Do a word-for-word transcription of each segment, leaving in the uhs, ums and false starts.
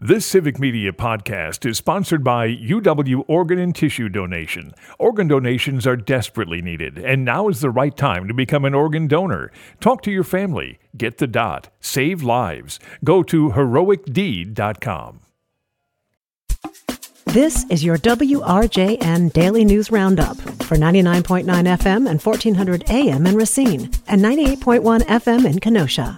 This Civic Media podcast is sponsored by U W Organ and Tissue Donation. Organ donations are desperately needed, and now is the right time to become an organ donor. Talk to your family. Get the dot. Save lives. Go to heroic deed dot com. This is your W R J N Daily News Roundup for ninety-nine point nine F M and fourteen hundred A M in Racine and ninety-eight point one F M in Kenosha.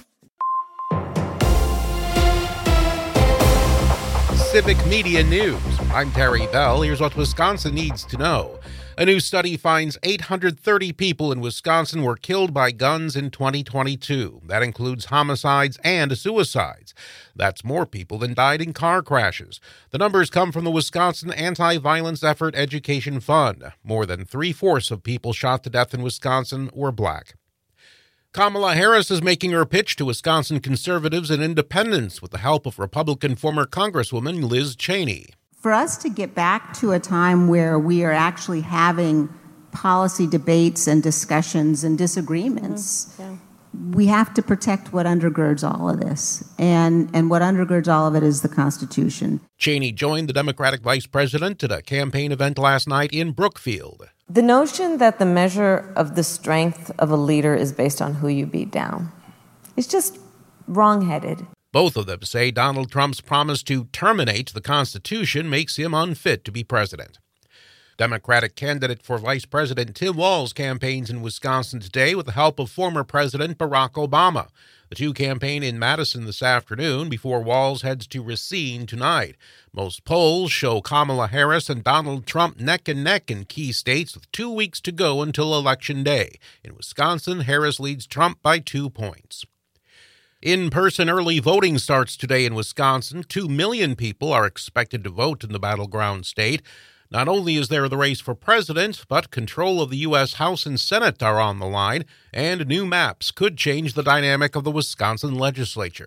Civic Media News. I'm Terry Bell. Here's what Wisconsin needs to know. A new study finds eight hundred thirty people in Wisconsin were killed by guns in twenty twenty-two. That includes homicides and suicides. That's more people than died in car crashes. The numbers come from the Wisconsin Anti-Violence Effort Education Fund. More than three-fourths of people shot to death in Wisconsin were black. Kamala Harris is making her pitch to Wisconsin conservatives and independents with the help of Republican former Congresswoman Liz Cheney. For us to get back to a time where we are actually having policy debates and discussions and disagreements, mm-hmm. yeah. we have to protect what undergirds all of this. And, and what undergirds all of it is the Constitution. Cheney joined the Democratic vice president at a campaign event last night in Brookfield. The notion that the measure of the strength of a leader is based on who you beat down is just wrong-headed. Both of them say Donald Trump's promise to terminate the Constitution makes him unfit to be president. Democratic candidate for Vice President Tim Walz campaigns in Wisconsin today with the help of former President Barack Obama. The two campaign in Madison this afternoon before Walz heads to Racine tonight. Most polls show Kamala Harris and Donald Trump neck and neck in key states with two weeks to go until Election Day. In Wisconsin, Harris leads Trump by two points. In-person early voting starts today in Wisconsin. Two million people are expected to vote in the battleground state. Not only is there the race for president, but control of the U S House and Senate are on the line, and new maps could change the dynamic of the Wisconsin legislature.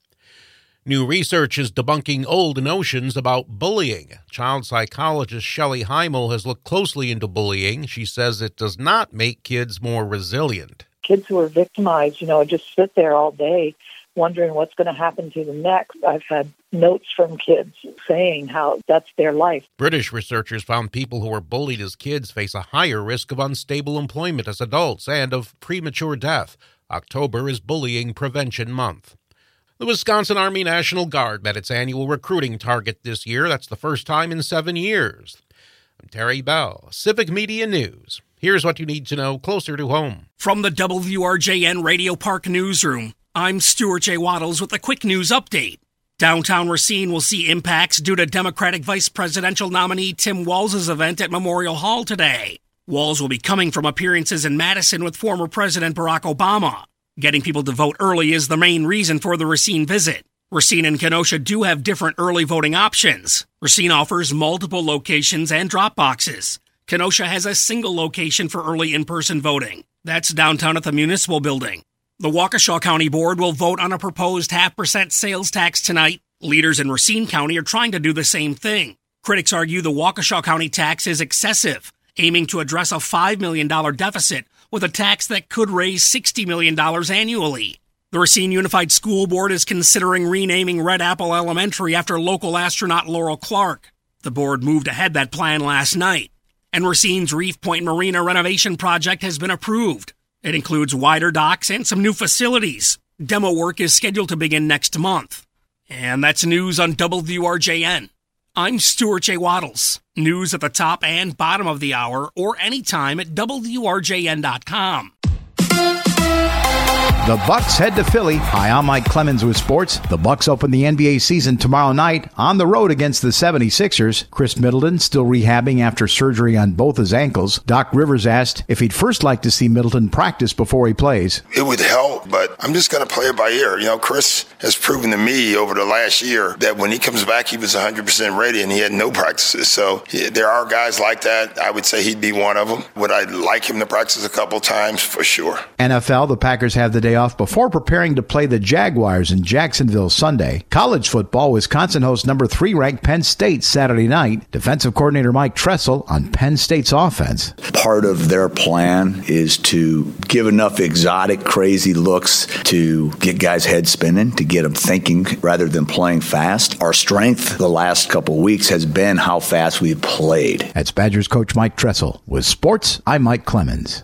New research is debunking old notions about bullying. Child psychologist Shelley Heimel has looked closely into bullying. She says it does not make kids more resilient. Kids who are victimized, you know, just sit there all day wondering what's going to happen to them next. I've had notes from kids saying how that's their life. British researchers found people who were bullied as kids face a higher risk of unstable employment as adults and of premature death. October is Bullying Prevention Month. The Wisconsin Army National Guard met its annual recruiting target this year. That's the first time in seven years. I'm Terry Bell, Civic Media News. Here's what you need to know closer to home. From the W R J N Radio Park Newsroom, I'm Stuart J. Waddles with a quick news update. Downtown Racine will see impacts due to Democratic vice presidential nominee Tim Walz's event at Memorial Hall today. Walz will be coming from appearances in Madison with former President Barack Obama. Getting people to vote early is the main reason for the Racine visit. Racine and Kenosha do have different early voting options. Racine offers multiple locations and drop boxes. Kenosha has a single location for early in-person voting. That's downtown at the Municipal Building. The Waukesha County Board will vote on a proposed half percent sales tax tonight. Leaders in Racine County are trying to do the same thing. Critics argue the Waukesha County tax is excessive, aiming to address a five million dollars deficit with a tax that could raise sixty million dollars annually. The Racine Unified School Board is considering renaming Red Apple Elementary after local astronaut Laurel Clark. The board moved ahead that plan last night. And Racine's Reef Point Marina renovation project has been approved. It includes wider docks and some new facilities. Demo work is scheduled to begin next month. And that's news on W R J N. I'm Stuart J. Waddles. News at the top and bottom of the hour or anytime at W R J N dot com. The Bucks head to Philly. Hi, I'm Mike Clemens with sports. The Bucks open the N B A season tomorrow night on the road against the seventy-sixers. Chris Middleton still rehabbing after surgery on both his ankles. Doc Rivers asked if he'd first like to see Middleton practice before he plays. It would help, but I'm just going to play it by ear. You know, Chris has proven to me over the last year that when he comes back, he was one hundred percent ready and he had no practices. So he, there are guys like that. I would say he'd be one of them. Would I like him to practice a couple times? For sure. N F L, the Packers have the the day off before preparing to play the Jaguars in Jacksonville Sunday. College football, Wisconsin hosts number three ranked Penn State Saturday night. Defensive coordinator Mike Tressel on Penn State's offense. Part of their plan is to give enough exotic, crazy looks to get guys' heads spinning, to get them thinking rather than playing fast. Our strength the last couple of weeks has been how fast we've played. That's Badgers coach Mike Tressel. With sports, I'm Mike Clemens.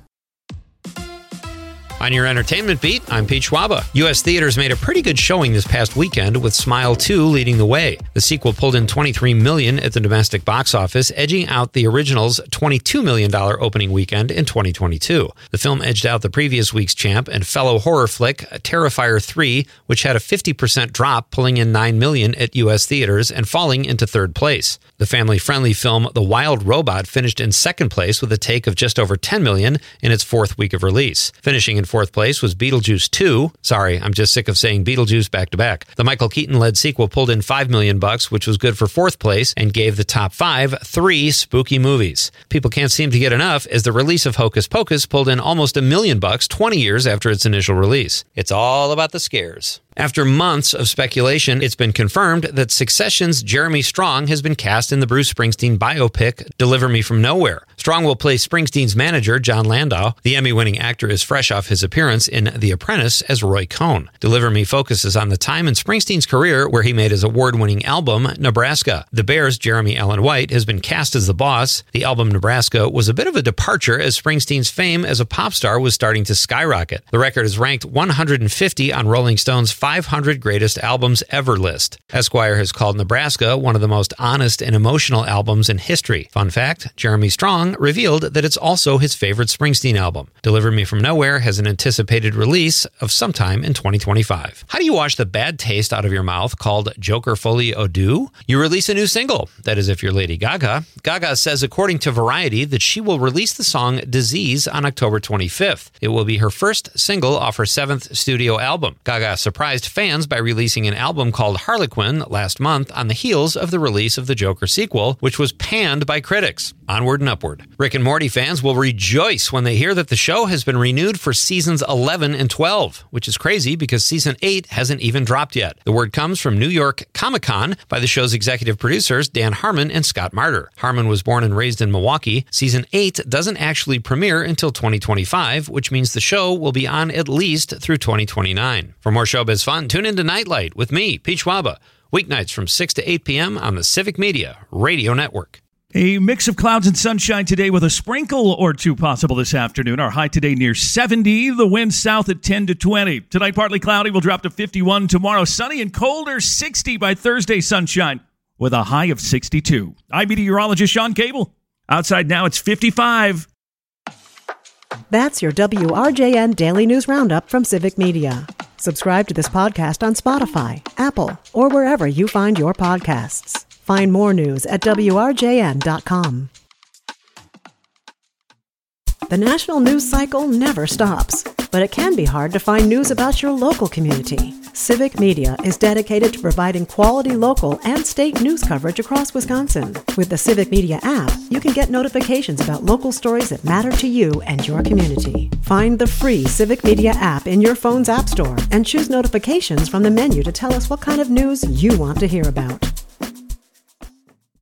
On your entertainment beat, I'm Pete Schwaba. U S theaters made a pretty good showing this past weekend, with Smile two leading the way. The sequel pulled in twenty-three million dollars at the domestic box office, edging out the original's twenty-two million dollars opening weekend in twenty twenty-two. The film edged out the previous week's champ and fellow horror flick Terrifier three, which had a fifty percent drop, pulling in nine million dollars at U S theaters and falling into third place. The family-friendly film The Wild Robot finished in second place with a take of just over ten million dollars in its fourth week of release. Finishing in fourth place was Beetlejuice two. Sorry, I'm just sick of saying Beetlejuice back to back. The Michael Keaton-led sequel pulled in five million bucks, which was good for fourth place, and gave the top five three spooky movies. People can't seem to get enough, as the release of Hocus Pocus pulled in almost a million bucks twenty years after its initial release. It's all about the scares. After months of speculation, it's been confirmed that Succession's Jeremy Strong has been cast in the Bruce Springsteen biopic Deliver Me From Nowhere. Strong will play Springsteen's manager, John Landau. The Emmy-winning actor is fresh off his appearance in The Apprentice as Roy Cohn. Deliver Me focuses on the time in Springsteen's career where he made his award-winning album, Nebraska. The Bears' Jeremy Allen White has been cast as the boss. The album Nebraska was a bit of a departure, as Springsteen's fame as a pop star was starting to skyrocket. The record is ranked one hundred fifty on Rolling Stone's five hundred Greatest Albums Ever list. Esquire has called Nebraska one of the most honest and emotional albums in history. Fun fact, Jeremy Strong revealed that it's also his favorite Springsteen album. Deliver Me From Nowhere has an anticipated release of sometime in twenty twenty-five. How do you wash the bad taste out of your mouth called Joker Folie Au Deux? You release a new single. That is if you're Lady Gaga. Gaga says, according to Variety, that she will release the song Disease on October twenty-fifth. It will be her first single off her seventh studio album. Gaga surprised fans by releasing an album called Harlequin last month on the heels of the release of the Joker sequel, which was panned by critics. Onward and upward. Rick and Morty fans will rejoice when they hear that the show has been renewed for seasons eleven and twelve, which is crazy because season eight hasn't even dropped yet. The word comes from New York Comic-Con by the show's executive producers Dan Harmon and Scott Marder. Harmon was born and raised in Milwaukee. Season eight doesn't actually premiere until twenty twenty-five, which means the show will be on at least through twenty twenty-nine. For more showbiz fun, tune into Nightlight with me, Pete Schwaba, weeknights from six to eight p.m. on the Civic Media Radio Network. A mix of clouds and sunshine today with a sprinkle or two possible this afternoon. Our high today near seventy. The wind south at ten to twenty. Tonight partly cloudy. We'll drop to fifty-one. Tomorrow sunny and colder. sixty by Thursday sunshine with a high of sixty-two. I'm meteorologist Sean Cable. Outside now it's fifty-five. That's your W R J N Daily News Roundup from Civic Media. Subscribe to this podcast on Spotify, Apple, or wherever you find your podcasts. Find more news at W R J N dot com. The national news cycle never stops, but it can be hard to find news about your local community. Civic Media is dedicated to providing quality local and state news coverage across Wisconsin. With the Civic Media app, you can get notifications about local stories that matter to you and your community. Find the free Civic Media app in your phone's app store and choose notifications from the menu to tell us what kind of news you want to hear about.